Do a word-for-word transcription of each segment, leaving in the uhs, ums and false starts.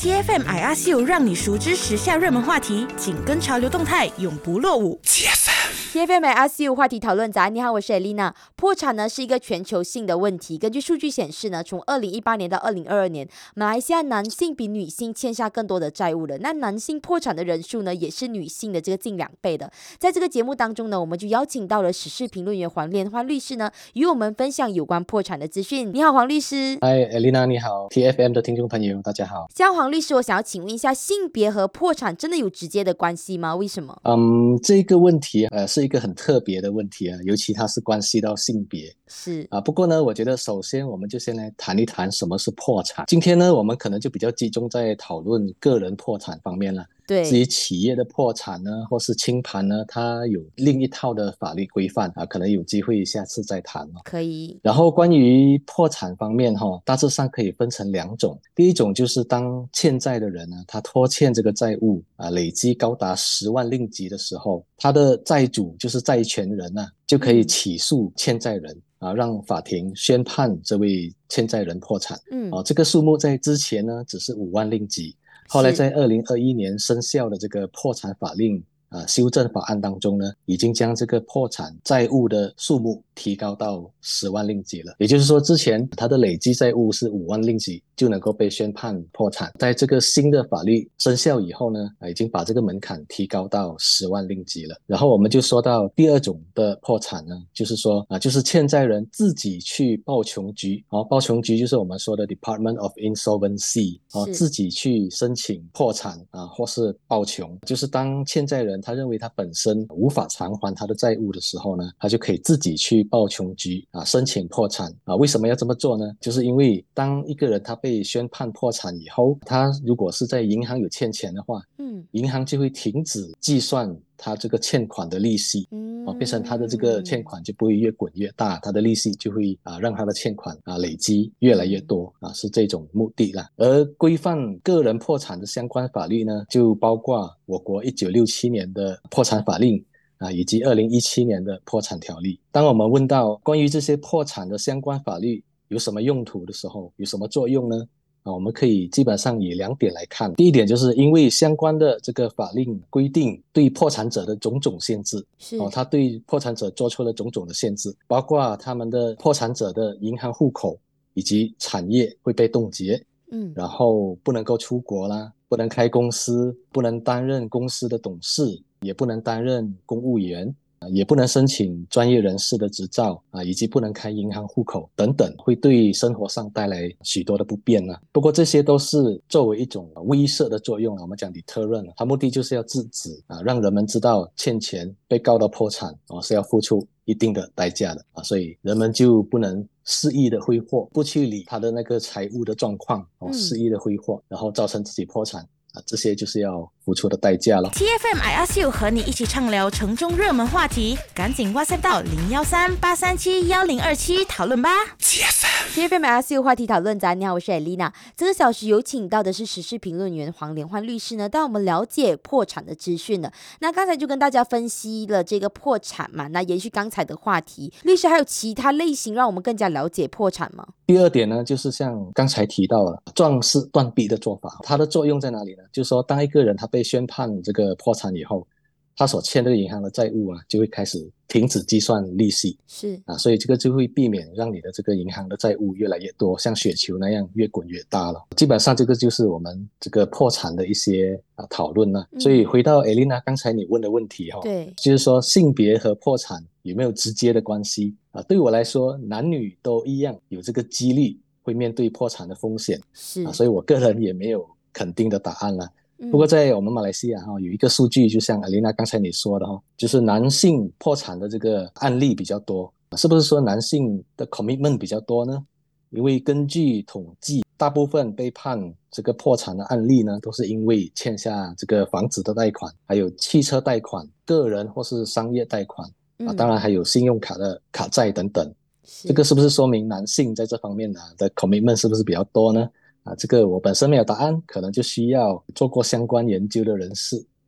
T F M I R C U 让你熟知时下热门话题，紧跟潮流动态，永不落伍。T F M T F M I R C U 话题讨论早安，你好，我是 Elena。 破产呢是一个全球性的问题，根据数据显示呢，从二零一八年到二零二二年，马来西亚男性比女性欠下更多的债务了。那男性破产的人数呢，也是女性的这个近两倍的。在这个节目当中呢，我们就邀请到了时事评论员黄连欢律师呢，与我们分享有关破产的资讯。你好，黄律师。 嗨 Elena 你好， T F M 的听众朋友大家好。 像黄律师，我想要请问一下，性别和破产真的有直接的关系吗？为什么？ 嗯，这个问题呃是一个很特别的问题啊，尤其它是关系到性别。 是啊，不过呢，我觉得首先我们就先来谈一谈什么是破产。今天呢，我们可能就比较集中在讨论个人破产方面了。 对， 至于企业的破产呢，或是清盘呢，它有另一套的法律规范啊，可能有机会下次再谈哦。 可以。 然后关于破产方面哈、哦，大致上可以分成两种。第一种就是当欠债的人呢，他拖欠这个债务啊，累积高达十万令吉的时候，他的债主就是债权人啊，就可以起诉欠债人。嗯啊，让法庭宣判这位欠债人破产。嗯，啊，这个数目在之前呢只是五万令吉，后来在二零二一年生效的这个破产法令啊修正法案当中呢，已经将这个破产债务的数目提高到十万令吉了。也就是说，之前他的累积债务是五万令吉就能够被宣判破产，在这个新的法律生效以后呢，啊，已经把这个门槛提高到十万令吉了。然后我们就说到第二种的破产呢，就是说啊，就是欠债人自己去报穷局，啊，报穷局就是我们说的 Department of Insolvency， 啊，自己去申请破产啊，或是报穷，就是当欠债人他认为他本身无法偿还他的债务的时候呢，他就可以自己去报穷局啊，申请破产啊。为什么要这么做呢？就是因为当一个人他被宣判破产以后，他如果是在银行有欠钱的话，嗯，银行就会停止计算他这个欠款的利息，嗯，啊，变成他的这个欠款就不会越滚越大，他的利息就会啊让他的欠款啊累积越来越多啊，是这种目的啦。而规范个人破产的相关法律呢，就包括我国一九六七年的破产法令啊，以及二零一七年的破产条例。当我们问到关于这些破产的相关法律有什么用途的时候，有什么作用呢？啊，我们可以基本上以两点来看。第一点就是因为相关的这个法令规定对破产者的种种限制，是哦，它对破产者做出了种种的限制，包括他们的破产者的银行户口以及产业会被冻结，嗯，然后不能够出国啦，不能开公司，不能担任公司的董事，也不能担任公务员，也不能申请专业人士的执照啊，以及不能开银行户口等等，会对生活上带来许多的不便啊。不过这些都是作为一种威慑的作用啊，我们讲 deterrent， 它目的就是要制止啊，让人们知道欠钱被告到破产啊是要付出一定的代价的啊，所以人们就不能肆意的挥霍，不去理他的那个财务的状况哦，肆意的挥霍，然后造成自己破产。啊，这些就是要付出的代价了。 T F M I R C U 和你一起畅聊城中热门话题，赶紧 WhatsApp 到零一三八三七一零二七讨论吧。T F M T F M I R C U 话题讨论早安，你好，我是 Elena。这个小时有请到的是时事评论员黄连欢律师呢，带我们了解破产的资讯呢。那刚才就跟大家分析了这个破产嘛，那延续刚才的话题，律师还有其他类型让我们更加了解破产吗？ 第二点呢，就是像刚才提到了壮士断臂的做法，它的作用在哪里呢？就是说当一个人他被宣判这个破产以后，他所欠这个银行的债务啊，就会开始停止计算利息，是啊，所以这个就会避免让你的这个银行的债务越来越多，像雪球那样越滚越大了。基本上这个就是我们这个破产的一些啊讨论了。所以回到 Elena 刚才你问的问题哈、哦，对，就是说性别和破产有没有直接的关系啊？对我来说，男女都一样有这个几率会面对破产的风险，是啊，所以我个人也没有肯定的答案了。不过在我们马来西亚哈、哦、有一个数据，就像 Elena 刚才你说的哈、哦，就是男性破产的这个案例比较多，是不是说男性的 commitment 比较多呢？因为根据统计，大部分被判这个破产的案例呢，都是因为欠下这个房子的贷款，还有汽车贷款、个人或是商业贷款、嗯、啊，当然还有信用卡的卡债等等。这个是不是说明男性在这方面啊的 commitment 是不是比较多呢？啊，这个我本身没有答案，可能就需要做过相关研究的人士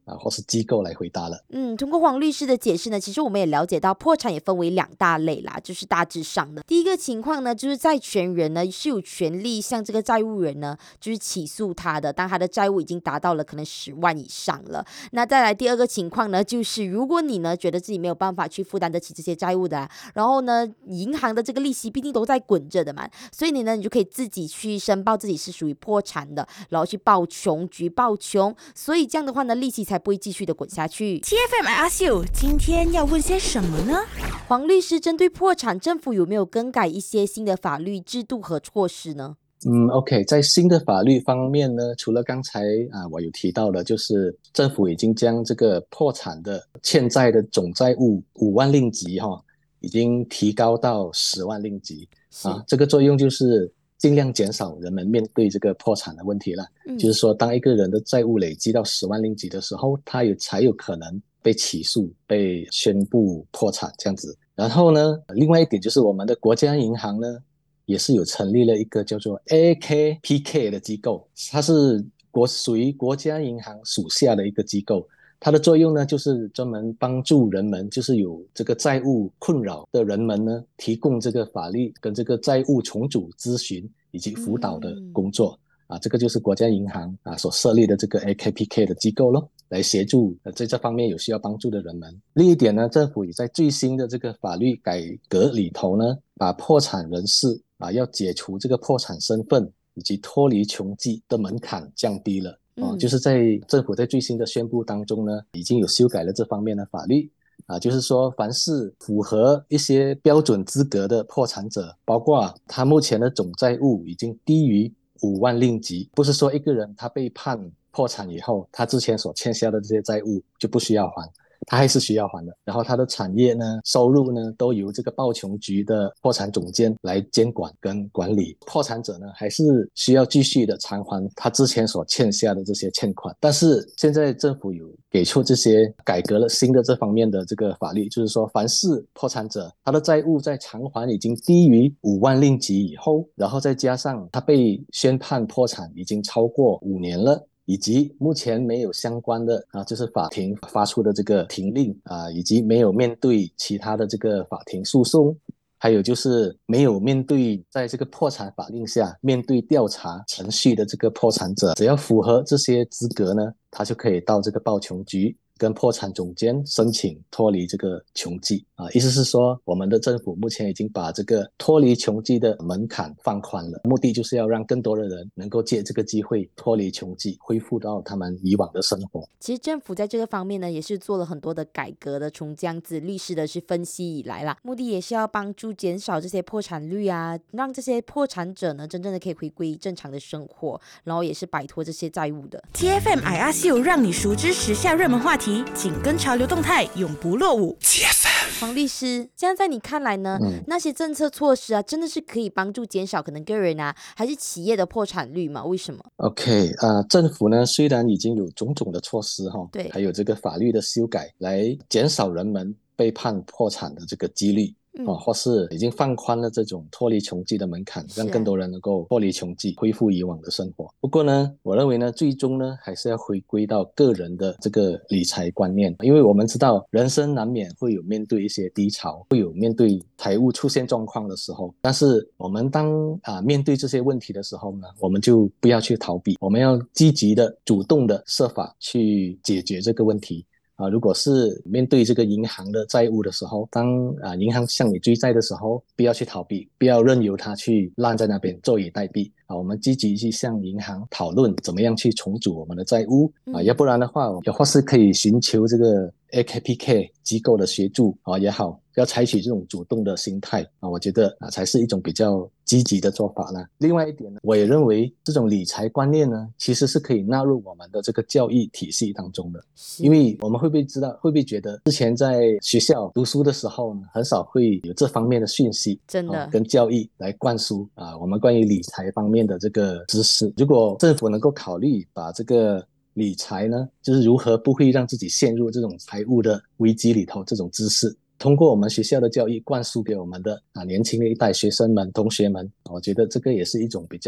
啊或是机构来回答了。 嗯，通过黄律师的解释呢，其实我们也了解到破产也分为两大类啦，就是大致上的。第一个情况呢，就是债权人呢是有权利向这个债务人呢，就是起诉他的，当他的债务已经达到了可能十万以上了。那再来第二个情况呢，就是如果你呢觉得自己没有办法去负担得起这些债务的、啊，然后呢银行的这个利息毕竟都在滚着的嘛，所以你呢你就可以自己去申报自己是属于破产的，然后去报穷局报穷，所以这样的话呢利息才不会继续的滚下去。 T F M I ask you， 今天要问些什么呢？ 黄律师，针对破产，政府有没有更改一些新的法律制度和措施呢？ 嗯 ，OK， 在新的法律方面呢，除了刚才啊我有提到的，就是政府已经将这个破产的欠债的总债务五万令吉哈、哦，已经提高到十万令吉啊，这个作用就是尽量减少人们面对这个破产的问题了。嗯、就是说，当一个人的债务累积到十万令吉的时候，他有才有可能被起诉、被宣布破产这样子。然后呢，另外一点就是我们的国家银行呢，也是有成立了一个叫做 A K P K 的机构，它是国属于国家银行属下的一个机构。它的作用呢，就是专门帮助人们，就是有这个债务困扰的人们呢，提供这个法律跟这个债务重组咨询以及辅导的工作。嗯、啊，这个就是国家银行啊所设立的这个 A K P K 的机构咯，来协助在这方面有需要帮助的人们。另一点呢，政府也在最新的这个法律改革里头呢，把破产人士啊要解除这个破产身份以及脱离穷迹的门槛降低了。哦，就是在政府在最新的宣布当中呢，已经有修改了这方面的法律啊，就是说凡是符合一些标准资格的破产者，包括他目前的总债务已经低于五万令吉，不是说一个人他被判破产以后，他之前所欠下的这些债务就不需要还，他还是需要还的。然后他的产业呢、收入呢，都由这个报穷局的破产总监来监管跟管理。破产者呢，还是需要继续的偿还他之前所欠下的这些欠款。但是现在政府有给出这些改革了新的这方面的这个法律，就是说，凡是破产者他的债务在偿还已经低于五万令吉以后，然后再加上他被宣判破产已经超过五年了，以及目前没有相关的啊，就是法庭发出的这个停令啊，以及没有面对其他的这个法庭诉讼，还有就是没有面对在这个破产法令下面对调查程序的这个破产者，只要符合这些资格呢，他就可以到这个报穷局跟破产总监申请脱离这个穷迹啊，意思是说，我们的政府目前已经把这个脱离穷迹的门槛放宽了，目的就是要让更多的人能够借这个机会脱离穷迹，恢复到他们以往的生活。 其实政府在这个方面呢，也是做了很多的改革的，从这样子律师的是分析以来啦，目的也是要帮助减少这些破产率啊，让这些破产者呢，真正的可以回归正常的生活，然后也是摆脱这些债务的。 T F M I ask you， 让你熟知时下热门话题，紧跟潮流动态，永不落伍。T F M。 黄律师，这样在你看来呢、嗯、那些政策措施啊，真的是可以帮助减少可能个人啊还是企业的破产率吗？为什么 ？OK 啊、呃，政府呢虽然已经有种种的措施哈， 对， 还有这个法律的修改来减少人们被判破产的这个几率。嗯、哦，或是已经放宽了这种脱离穷迹的门槛，让更多人能够脱离穷迹，恢复以往的生活。不过呢，我认为呢，最终呢，还是要回归到个人的这个理财观念，因为我们知道人生难免会有面对一些低潮，会有面对财务出现状况的时候，但是我们当啊面对这些问题的时候呢，我们就不要去逃避，我们要积极的、主动的设法去解决这个问题。啊，如果是面对这个银行的债务的时候，当啊银行向你追债的时候，不要去逃避，不要任由它去烂在那边坐以待毙啊！我们积极去向银行讨论怎么样去重组我们的债务啊，要不然的话，或是可以寻求这个 A K P K 机构的协助啊也好，要采取这种主动的心态啊，我觉得啊才是一种比较积极的做法呢。另外一点呢，我也认为这种理财观念呢，其实是可以纳入我们的这个教育体系当中的，因为我们会不会知道，会不会觉得之前在学校读书的时候呢，很少会有这方面的讯息， 真的、 啊、跟教育来灌输啊我们关于理财方面的这个知识。如果政府能够考虑把这个理财呢，就是如何不会让自己陷入这种财务的危机里头，这种知识通过我们学校的教育灌输给我们的啊年轻的一代学生们、同学们，我觉得这个也是一种比较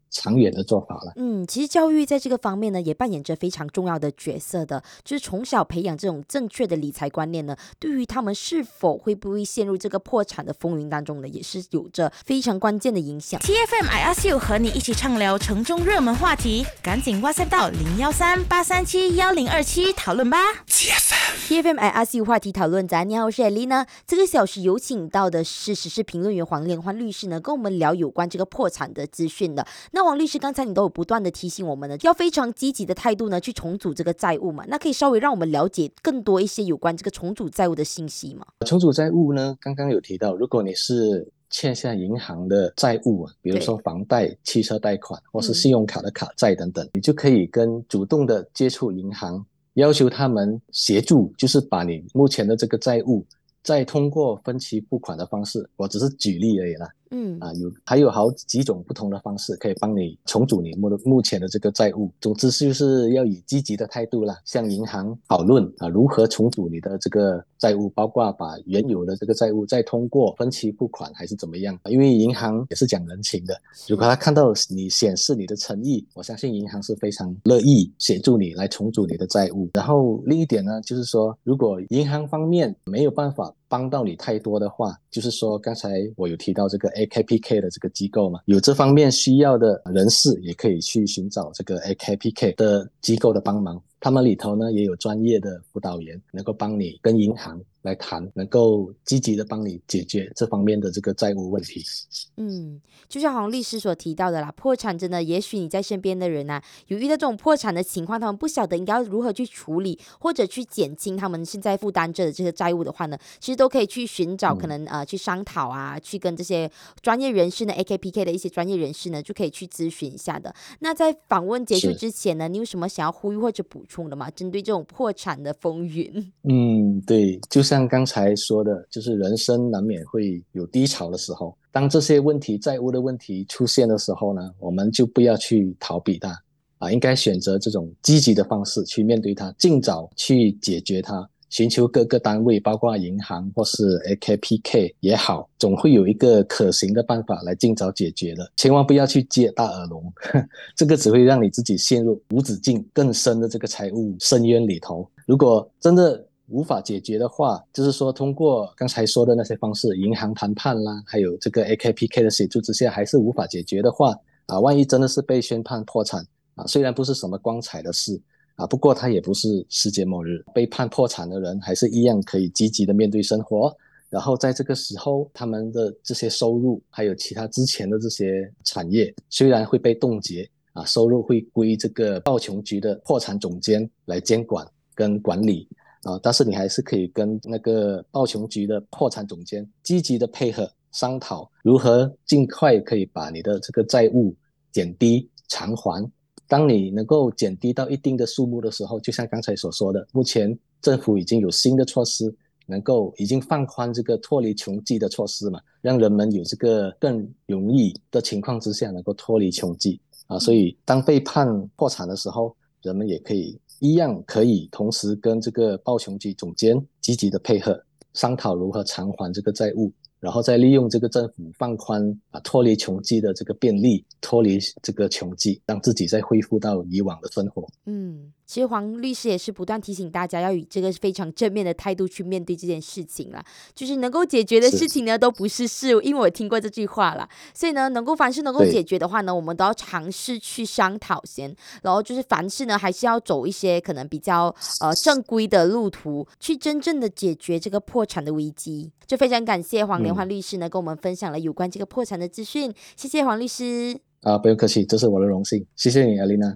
长远的做法了。 嗯，其实教育在这个方面呢，也扮演着非常重要的角色的，就是从小培养这种正确的理财观念呢，对于他们是否会不会陷入这个破产的风云当中呢，也是有着非常关键的影响。 T F M I Ask You 和你一起畅聊城中热门话题，赶紧 WhatsApp 到零幺三八三七幺零二七讨论吧。T F M，T F M I Ask You 话题讨论咱，你好，我是 Elena。这个小时有请到的是时事评论员黄连欢律师呢，跟我们聊有关这个破产的资讯的。那黄律师，刚才你都有不断的提醒我们呢，要非常积极的态度呢去重组这个债务嘛，那可以稍微让我们了解更多一些有关这个重组债务的信息吗？ 重组债务呢，刚刚有提到，如果你是欠下银行的债务啊，比如说房贷、汽车贷款或是信用卡的卡债等等，嗯、你就可以跟主动的接触银行，要求他们协助，就是把你目前的这个债务再通过分期付款的方式，我只是举例而已啦。嗯啊，有还有好几种不同的方式可以帮你重组你目目前的这个债务。总之就是要以积极的态度啦，向银行讨论啊如何重组你的这个债务，包括把原有的这个债务再通过分期付款还是怎么样。因为银行也是讲人情的，如果他看到你显示你的诚意，我相信银行是非常乐意协助你来重组你的债务。然后另一点呢，就是说如果银行方面没有办法帮到你太多的话，就是说刚才我有提到这个 A K P K 的这个机构嘛，有这方面需要的人士也可以去寻找这个 A K P K 的机构的帮忙，他们里头呢也有专业的辅导员能够帮你跟银行来谈，能够积极的帮你解决这方面的这个债务问题。 嗯，就像黄律师所提到的啦，破产真的也许你在身边的人啊有遇到这种破产的情况，他们不晓得应该要如何去处理或者去减轻他们现在负担着的这个债务的话呢，其实都可以去寻找可能、嗯、呃去商讨啊，去跟这些专业人士呢 A K P K 的一些专业人士呢就可以去咨询一下的。那在访问结束之前呢，你有什么想要呼吁或者补充的吗？针对这种破产的风云？ 嗯，对，就像刚才说的，就是人生难免会有低潮的时候，当这些问题债务的问题出现的时候呢，我们就不要去逃避它啊，应该选择这种积极的方式去面对它，尽早去解决它，寻求各个单位包括银行或是 A K P K 也好，总会有一个可行的办法来尽早解决的，千万不要去接大耳窿这个只会让你自己陷入无止境更深的这个财务深渊里头。如果真的无法解决的话，就是说通过刚才说的那些方式，银行谈判啦，还有这个 A K P K 的协助之下还是无法解决的话啊，万一真的是被宣判破产啊，虽然不是什么光彩的事啊，不过它也不是世界末日，被判破产的人还是一样可以积极的面对生活，然后在这个时候他们的这些收入还有其他之前的这些产业虽然会被冻结啊，收入会归这个报穷局的破产总监来监管跟管理啊，但是你还是可以跟那个报穷局的破产总监积极的配合商讨，如何尽快可以把你的这个债务减低偿还。当你能够减低到一定的数目的时候，就像刚才所说的，目前政府已经有新的措施能够已经放宽这个脱离穷迹的措施嘛，让人们有这个更容易的情况之下能够脱离穷迹啊，所以当被判破产的时候，人们也可以一样可以同时跟这个报穷局总监积极的配合，商讨如何偿还这个债务，然后再利用这个政府放宽啊脱离穷迹的这个便利，脱离这个穷迹，让自己再恢复到以往的生活。 嗯，其实黄律师也是不断提醒大家要以这个非常正面的态度去面对这件事情啦，就是能够解决的事情呢都不是事，因为我听过这句话啦，所以呢能够凡事能够解决的话呢，我们都要尝试去商讨先，然后就是凡事呢还是要走一些可能比较呃正规的路途，去真正的解决这个破产的危机。就非常感谢黄连欢律师呢、嗯、跟我们分享了有关这个破产的资讯，谢谢黄律师。 啊，不用客气，这是我的荣幸，谢谢你，艾丽娜。